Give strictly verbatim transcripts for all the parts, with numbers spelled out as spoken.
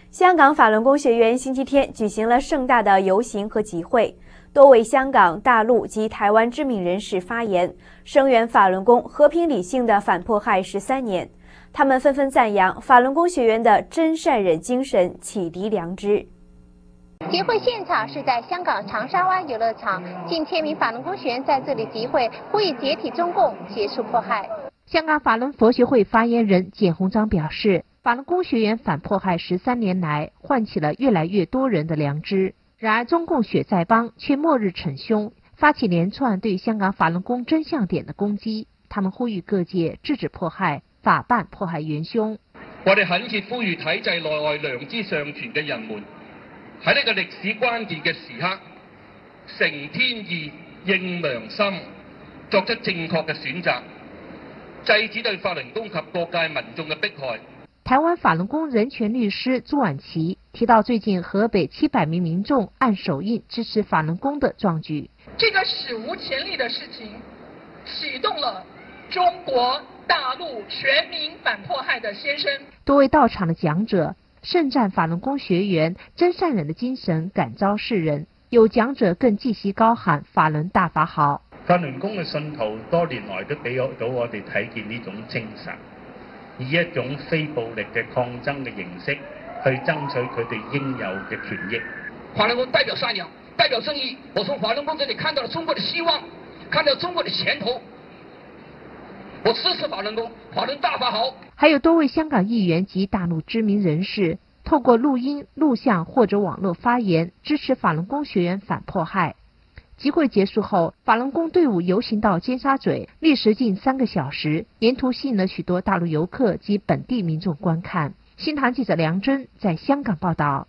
香港法轮功学员星期天举行了盛大的游行和集会，多位香港、大陆及台湾知名人士发言，声援法轮功和平理性的反迫害十三年。他们纷纷赞扬法轮功学员的真善忍精神，启迪良知。 集会现场是在香港长沙湾游乐场，近千名法轮功学员在这里集会，呼吁解体中共，结束迫害。 香港法轮佛学会发言人简鸿章表示，法轮功学员反迫害十三年来，唤起了越来越多人的良知。然而，中共血债帮却末日逞凶，发起连串对香港法轮功真相点的攻击。他们呼吁各界制止迫害，法辦迫害元兇。 我哋懇切呼籲體制內外良知尚存嘅人們，喺呢個歷史關鍵嘅時刻，承天意、應良心，作出正確嘅選擇，制止對法輪功及各界民眾嘅迫害。 台灣法輪功人權律師朱婉琪提到，最近河北七百名民眾按手印支持法輪功的壯舉。 這個史無前例的事情，啟動了中國大陸全民反迫害的先聲。 多位到場的講者盛讚法輪功學員真善忍的精神感召世人，有講者更繼續高喊法輪大法好。 法輪功嘅信徒多年來都俾到我哋睇見呢種精神，以一種非暴力嘅抗爭嘅形式去爭取佢哋應有嘅權益。 法輪功代表善良，代表正義。我從法輪功這裡看到了中國的希望，看到中國的前途。我支持法輪功，法輪大法好。 還有多位香港議員及大陸知名人士透過錄音、錄像或者網絡發言，支持法輪功學員反迫害。集會結束後，法輪功隊伍遊行到尖沙咀，歷時近三個小時，沿途吸引了許多大陸遊客及本地民眾觀看。新唐記者梁真在香港報道。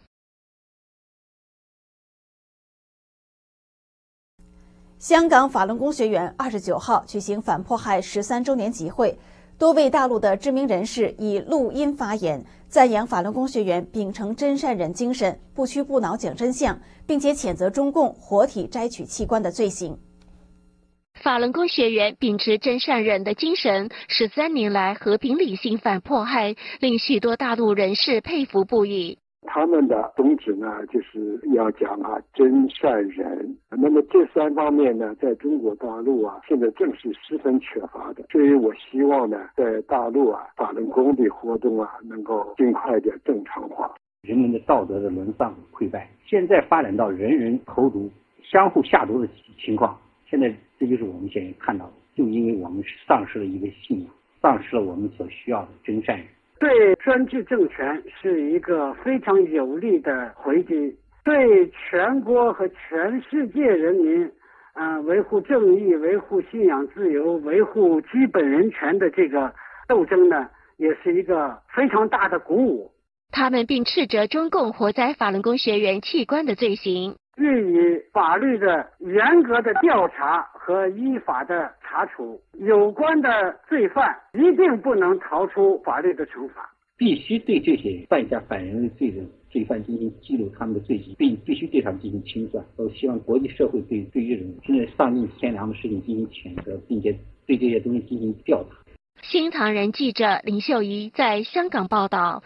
香港法輪功學員二十九號舉行反迫害十三週年集會，多位大陸的知名人士以錄音發言，讚揚法輪功學員秉承真善忍精神，不屈不撓講真相，並且譴責中共活體摘取器官的罪行。 法輪功學員秉持真善忍的精神，十三年來和平理性反迫害，令許多大陸人士佩服不已。 他們的宗旨呢，就是要講啊真善忍。那麼這三方面呢，在中國大陸啊，現在正是十分缺乏的。所以我希望呢，在大陸啊，法輪功的活動啊，能夠盡快點正常化。 人們的道德的淪喪潰敗，現在發展到人人投毒、相互下毒的情況。現在這就是我們現在看到的，就因為我們喪失了一個信仰，喪失了我們所需要的真善忍。 對專制政權是一個非常有力的回擊，對全國和全世界人民，啊、呃，維護正義、維護信仰自由、維護基本人權的這個鬥爭呢，也是一個非常大的鼓舞。 他們並斥責中共活摘法輪功學員器官的罪行， 予以法律的嚴格的調查和依法的查處，有關的罪犯一定不能逃出法律的懲罰。 必須對這些犯下反人類罪的罪犯進行記錄他們的罪行，並必須對他們進行清算。我希望國際社會對對這種真正喪盡天良的事情進行譴責，並且對這些東西進行調查。 新唐人記者林秀儀在香港報道。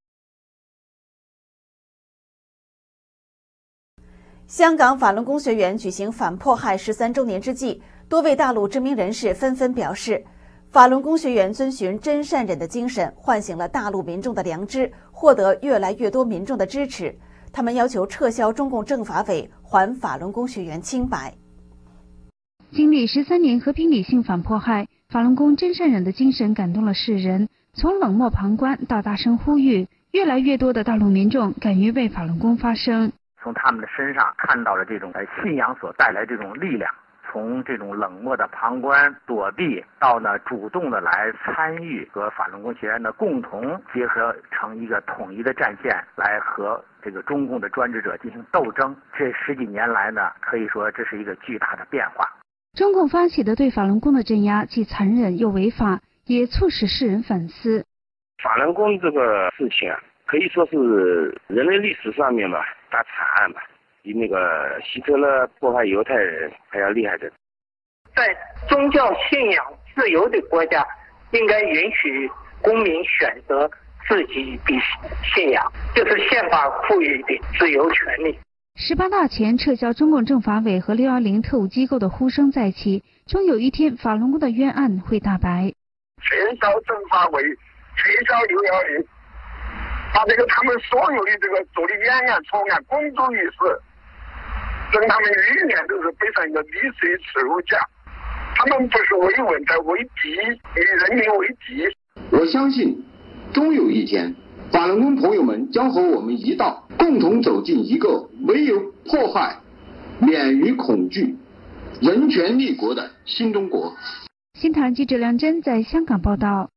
香港法輪功學員舉行反迫害十三週年之際，多位大陸知名人士紛紛表示，法輪功學員遵循真善忍的精神，喚醒了大陸民眾的良知，獲得越來越多民眾的支持。他們要求撤銷中共政法委，還法輪功學員清白。 經歷十三年和平理性反迫害，法輪功真善忍的精神感動了世人，從冷漠旁觀到大聲呼籲，越來越多的大陸民眾敢於為法輪功發聲。 從他們的身上看到了這種信仰所帶來這種力量，從這種冷漠的旁觀躲避到呢主動的來參與，和法輪功學員的共同結合成一個統一的戰線，來和這個中共的專制者進行鬥爭。這十幾年來呢，可以說這是一個巨大的變化。 中共發起的對法輪功的鎮壓既殘忍又違法，也促使世人反思。 法輪功這個事情啊，可以說是人類歷史上面吧大慘案吧，比那個希特勒迫害猶太人還要厲害的。 在宗教信仰自由的國家，應該允許公民選擇自己的信仰，就是宪法赋予的自由权利。 十八大前撤销中共政法委和六一零特务机构的呼声再起，终有一天法轮功的冤案会大白。 撤销政法委，撤销六一零，把这个他们所有的这个做的冤案、错案公诸于世，让他们永远都是背上一个历史耻辱架。他们不是为稳，在为敌，与人民为敌。 我相信，终有一天，法轮功朋友们将和我们一道，共同走进一个没有迫害、免于恐惧、人权立国的新中国。 新唐人记者梁真在香港报道。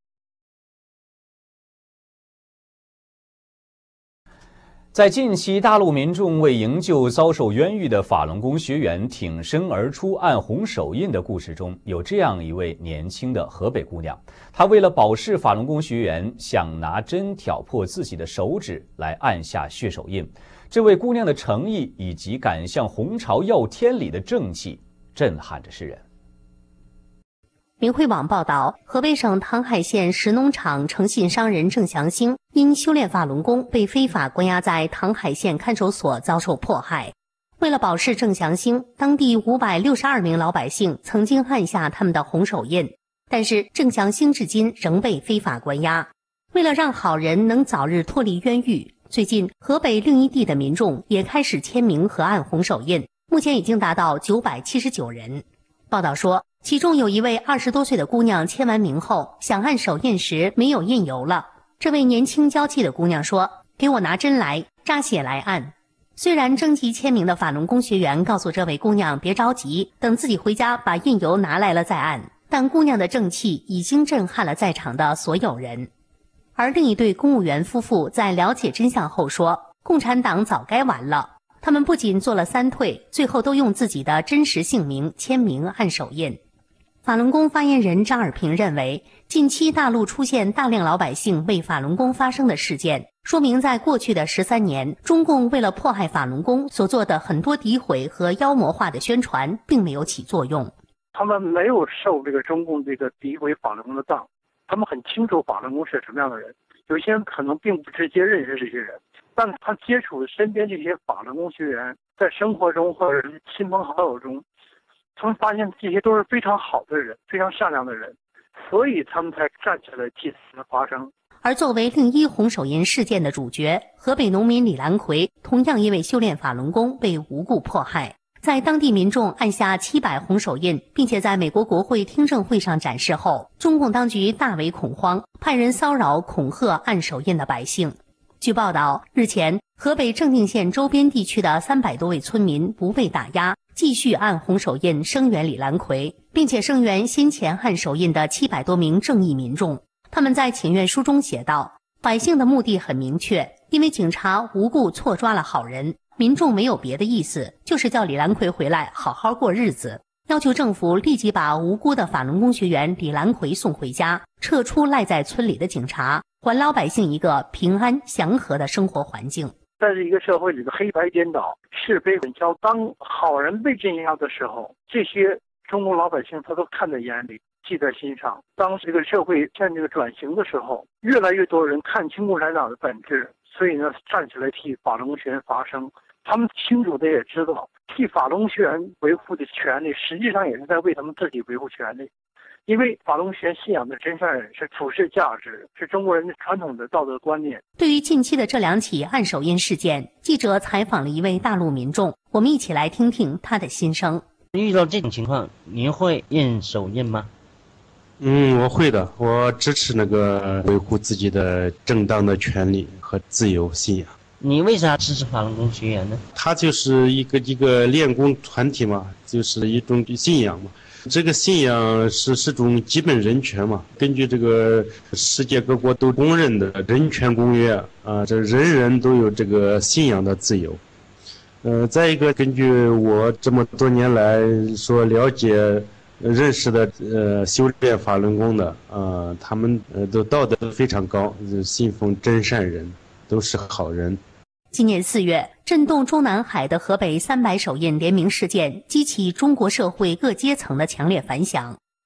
在近期，大陆民众为营救遭受冤狱的法轮功学员挺身而出按红手印的故事中，有这样一位年轻的河北姑娘，她为了保释法轮功学员，想拿针挑破自己的手指来按下血手印。这位姑娘的诚意以及敢向红潮要天理的正气，震撼着世人。 明慧网报道，河北省唐海县石农场诚信商人郑祥兴因修炼法轮功被非法关押在唐海县看守所，遭受迫害。为了保释郑祥兴，当地五百六十二名老百姓曾经按下他们的红手印，但是郑祥兴至今仍被非法关押。为了让好人能早日脱离冤狱，最近河北另一地的民众也开始签名和按红手印，目前已经达到九百七十九人。报道说，其中有一位二十多岁的姑娘签完名后，想按手印时没有印油了。这位年轻娇气的姑娘说：“给我拿针来，扎血来按。”虽然征集签名的法轮功学员告诉这位姑娘别着急，等自己回家把印油拿来了再按，但姑娘的正气已经震撼了在场的所有人。而另一对公务员夫妇在了解真相后说：“共产党早该完了。”他们不仅做了三退，最后都用自己的真实姓名签名按手印。法轮功发言人张尔平认为，近期大陆出现大量老百姓为法轮功发声的事件，说明在过去的十三年，中共为了迫害法轮功所做的很多诋毁和妖魔化的宣传并没有起作用。 他们没有受这个中共这个诋毁法轮功的当，他们很清楚法轮功是什么样的人，有些人可能并不直接认识这些人，但他接触身边这些法轮功学员，在生活中或者是亲朋好友中，他们发现这些都是非常好的人，非常善良的人，所以他们才站起来替此的发声。 而作为另一红手印事件的主角，河北农民李兰奎同样因为修炼法轮功被无故迫害，在当地民众按下七百红手印，并且在美国国会听证会上展示后，中共当局大为恐慌，派人骚扰恐吓按手印的百姓。据报道，日前河北正定县周边地区的三百多位村民不被打压，继续按红手印声援李兰奎，并且声援先前按手印的七百多名正义民众。他们在请愿书中写道：“百姓的目的很明确，因为警察无故错抓了好人，民众没有别的意思，就是叫李兰奎回来好好过日子，要求政府立即把无辜的法轮功学员李兰奎送回家，撤出赖在村里的警察，还老百姓一个平安祥和的生活环境。” 在这一个社会里的黑白颠倒、是非混淆，当好人被镇压的时候，这些中国老百姓他都看在眼里，记在心上。当这个社会向这个转型的时候，越来越多人看清共产党的本质，所以呢，站起来替法轮功学员发声。他们清楚的也知道，替法轮功学员维护的权利，实际上也是在为他们自己维护权利。因为法轮功学员信仰的真善忍是普世价值，是中国人的传统的道德观念。 对于近期的这两起按手印事件，记者采访了一位大陆民众，我们一起来听听他的心声。 遇到这种情况，您会印手印吗？ 嗯，我会的，我支持那个维护自己的正当的权利和自由信仰。 你为啥支持法轮功学员呢？ 它就是一个一个练功团体嘛，就是一种信仰嘛。这个信仰是是种基本人权嘛，根据这个世界各国都公认的人权公约啊，这人人都有这个信仰的自由。呃，再一个，根据我这么多年来所了解、认识的呃修炼法轮功的啊，他们呃都道德非常高，信奉真善人，都是好人。 今年四月，震动中南海的河北三百手印联名事件激起中国社会各阶层的强烈反响。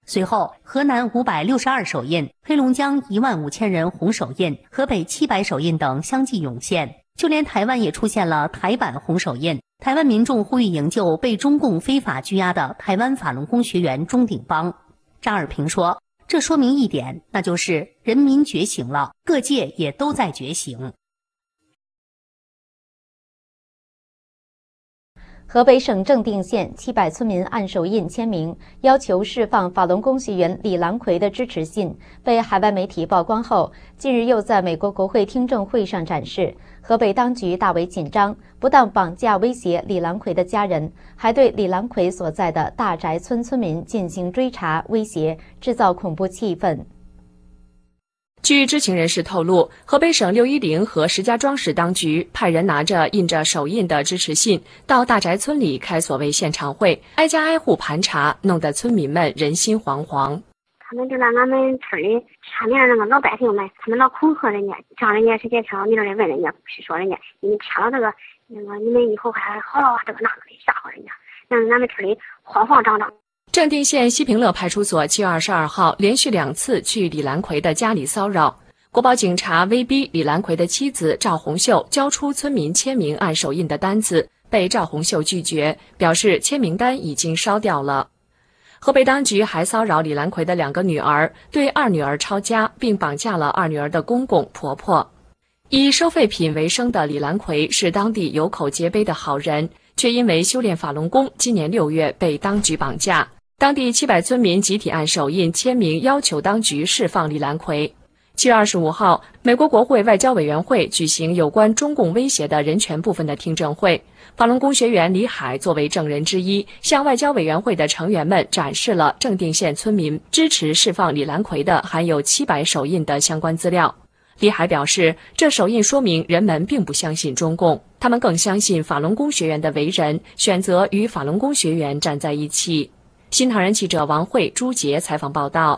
随后，河南五百六十二手印、黑龙江一万五千人红手印、河北七百手印等相继涌现，就连台湾也出现了台版红手印。台湾民众呼吁营救被中共非法拘押的台湾法轮功学员钟鼎邦。张尔平说，这说明一点，那就是人民觉醒了，各界也都在觉醒。 河北省正定县七百村民按手印签名，要求释放法轮功学员李兰奎的支持信，被海外媒体曝光后，近日又在美国国会听证会上展示。河北当局大为紧张，不但绑架威胁李兰奎的家人，还对李兰奎所在的大宅村村民进行追查、威胁，制造恐怖气氛。 据知情人士透露，河北省六一零和石家庄市当局派人拿着印着手印的支持信到大宅村里开所谓现场会，挨家挨户盘查，弄得村民们人心惶惶。 他们就让俺们村里下面那个老百姓们，他们老恐吓人家，让人家直接挑明了问人家，不是说人家你们签了这个那个你们以后还好了这个那个的，吓唬人家，让俺们村里慌慌张张。 正定县西平乐派出所七月二十二号连续两次去李兰奎的家里骚扰，国保警察威逼李兰奎的妻子赵红秀交出村民签名按手印的单子，被赵红秀拒绝，表示签名单已经烧掉了。河北当局还骚扰李兰奎的两个女儿，对二女儿抄家，并绑架了二女儿的公公婆婆。以收废品为生的李兰奎是当地有口皆碑的好人，却因为修炼法轮功，今年六月被当局绑架。当地七百村民集体按手印签名，要求当局释放李兰奎。七月二十五号，美国国会外交委员会举行有关中共威胁的人权部分的听证会，法轮功学员李海作为证人之一，向外交委员会的成员们展示了正定县村民支持释放李兰奎的含有七百手印的相关资料。李海表示，这手印说明人们并不相信中共，他们更相信法轮功学员的为人，选择与法轮功学员站在一起。新唐人记者王慧、朱杰采访报道。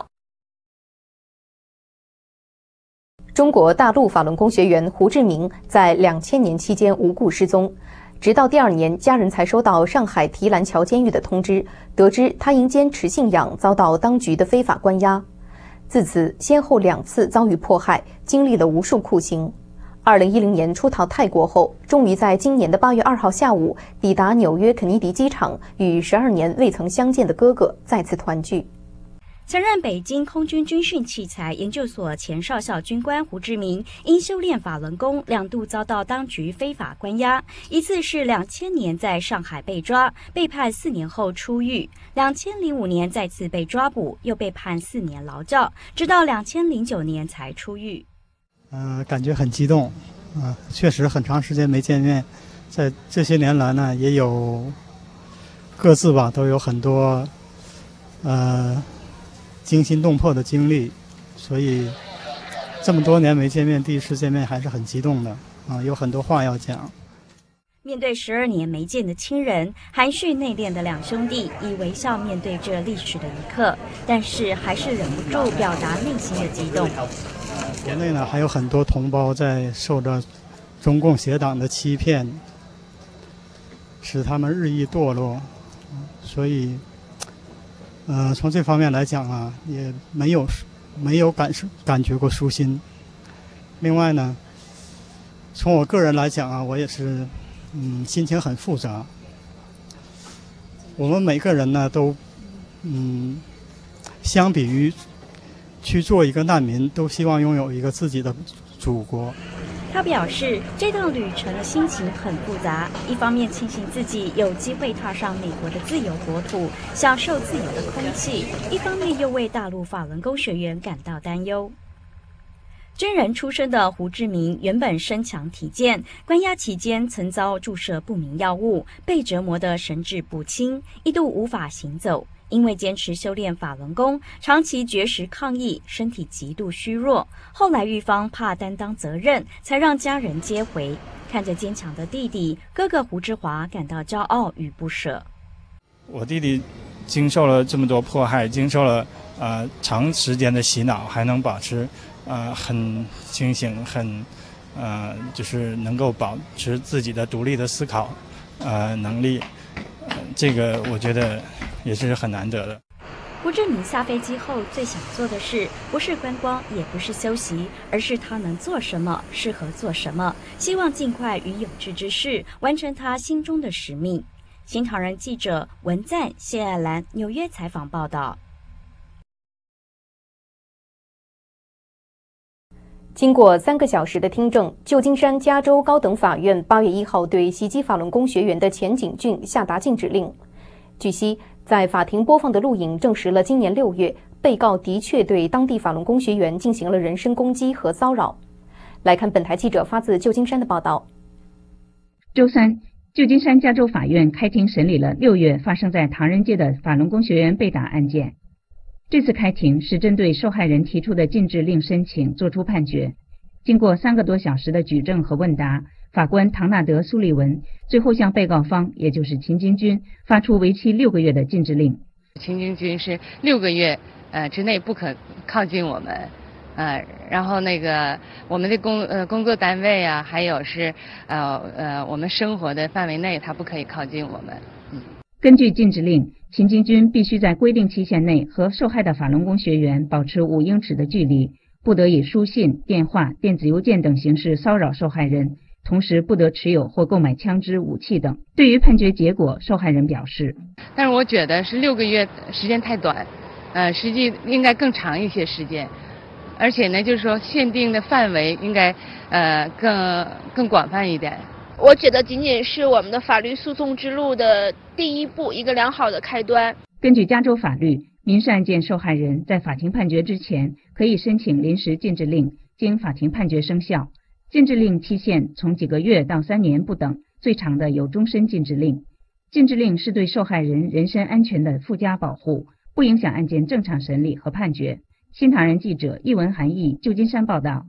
中国大陆法轮功学员胡志明在两千年期间无故失踪，直到第二年，家人才收到上海提篮桥监狱的通知，得知他因坚持信仰遭到当局的非法关押。自此，先后两次遭遇迫害，经历了无数酷刑。二零一零年出逃泰国后，终于在今年的八月二号下午抵达纽约肯尼迪机场，与十二年未曾相见的哥哥再次团聚。 曾任北京空军军训器材研究所前少校军官胡志明，因修炼法轮功，两度遭到当局非法关押。一次是两千年在上海被抓，被判四年后出狱；两千零五年再次被抓捕，又被判四年劳教，直到两千零九年才出狱。 嗯、呃，感觉很激动，啊、呃，确实很长时间没见面，在这些年来呢，也有各自吧，都有很多呃惊心动魄的经历，所以这么多年没见面，第一次见面还是很激动的啊、呃，有很多话要讲。 面对十二年没见的亲人，含蓄内敛的两兄弟以微笑面对这历史的一刻，但是还是忍不住表达内心的激动。 国内呢，还有很多同胞在受着中共邪党的欺骗，使他们日益堕落，所以，呃，从这方面来讲啊，也没有没有感受感觉过舒心。另外呢，从我个人来讲啊，我也是，嗯，心情很复杂。我们每个人呢，都，嗯，相比于去做一个难民，都希望拥有一个自己的祖国。 他表示，这趟旅程的心情很复杂，一方面庆幸自己有机会踏上美国的自由国土，享受自由的空气；一方面又为大陆法轮功学员感到担忧。军人出身的胡志明原本身强体健，关押期间曾遭注射不明药物，被折磨得神志不清，一度无法行走。因为坚持修炼法轮功，长期绝食抗议，身体极度虚弱。后来狱方怕担当责任，才让家人接回。看着坚强的弟弟，哥哥胡志华感到骄傲与不舍。 我弟弟经受了这么多迫害，经受了呃长时间的洗脑，还能保持呃很清醒，很呃就是能够保持自己的独立的思考呃能力，呃这个我觉得也是很难得的。 胡志明下飞机后最想做的事，不是观光，也不是休息，而是他能做什么，适合做什么，希望尽快于有志之士完成他心中的使命。新唐人记者文赞、谢爱兰纽约采访报道。 经过三个小时的听证，旧金山加州高等法院八月一号对袭击法轮功学员的前警俊下达禁止令。据悉，在法庭播放的录影证实了今年六月，被告的确对当地法轮功学员进行了人身攻击和骚扰。来看本台记者发自旧金山的报道。 周三，旧金山加州法院开庭审理了六月发生在唐人街的法轮功学员被打案件。这次开庭是针对受害人提出的禁制令申请作出判决。经过三个多小时的举证和问答，法官唐纳德·苏利文最后向被告方，也就是秦京军，发出为期六个月的禁制令。 秦京军是六个月呃之内不可靠近我们，呃，然后那个我们的工呃工作单位啊，还有是呃呃我们生活的范围内，他不可以靠近我们。嗯。 根据禁制令，秦京军必须在规定期限内和受害的法轮功学员保持五英尺的距离，不得以书信、电话、电子邮件等形式骚扰受害人，同时不得持有或购买枪支、武器等。对于判决结果，受害人表示：“ 但是我觉得是六个月时间太短，呃，实际应该更长一些时间，而且呢，就是说限定的范围应该呃更更广泛一点。” 我觉得仅仅是我们的法律诉讼之路的第一步，一个良好的开端。 根据加州法律，民事案件受害人在法庭判决之前可以申请临时禁制令，经法庭判决生效。禁制令期限从几个月到三年不等，最长的有终身禁制令。禁制令是对受害人人身安全的附加保护，不影响案件正常审理和判决。新唐人记者易文涵译，旧金山报道。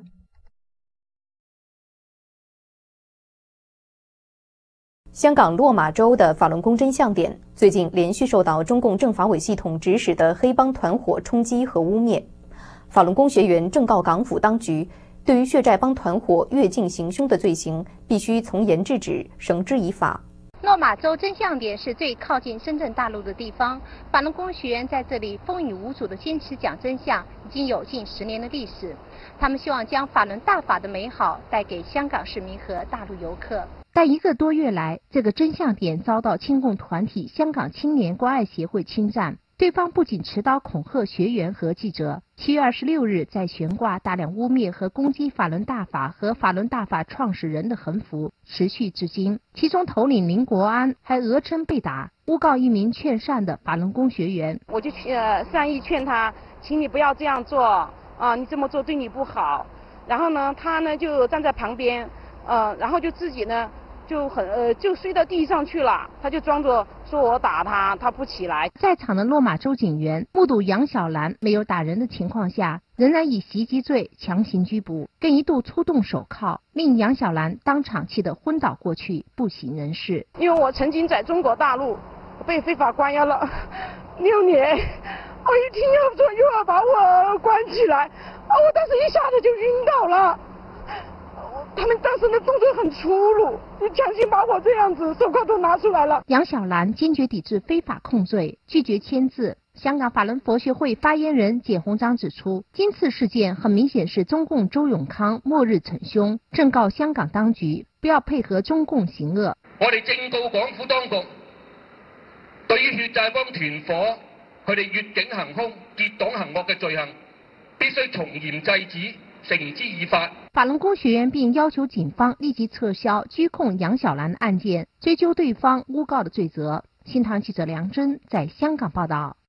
香港落马洲的法轮功真相点最近连续受到中共政法委系统指使的黑帮团伙冲击和污蔑。法轮功学员正告港府当局，对于血债帮团伙越境行凶的罪行，必须从严制止，绳之以法。 落马洲真相点是最靠近深圳大陆的地方，法轮功学员在这里风雨无阻地坚持讲真相，已经有近十年的历史。他们希望将法轮大法的美好带给香港市民和大陆游客。 但一个多月来，这个真相点遭到亲共团体香港青年关爱协会侵占。对方不仅持刀恐吓学员和记者，七月二十六日在悬挂大量污蔑和攻击法轮大法和法轮大法创始人的横幅持续至今。其中头领林国安还讹称被打，诬告一名劝善的法轮功学员。 我就呃善意劝他，请你不要这样做啊，你这么做对你不好。然后呢，他呢就站在旁边，呃，然后就自己呢。就很呃，就睡到地上去了，他就装作说我打他，他不起来。 在场的落马洲警员目睹杨小兰没有打人的情况下，仍然以袭击罪强行拘捕，更一度出动手铐，令杨小兰当场气得昏倒过去，不省人事。 因为我曾经在中国大陆被非法关押了六年，我一听要说又要把我关起来，啊，我当时一下子就晕倒了。他们当时的动作很粗鲁，就强行把我这样子手铐都拿出来了。 杨小兰坚决抵制非法控罪，拒绝签字。香港法轮佛学会发言人简鸿章指出，今次事件很明显是中共周永康末日逞凶，正告香港当局不要配合中共行恶。 我哋正告港府當局，對於血債幫團伙佢哋越境行兇、結黨行惡嘅罪行，必須從嚴制止。繩之以法。 法輪功學員並要求警方立即撤銷拘控楊小蘭的案件，追究對方誣告的罪責。新唐記者梁真在香港報道。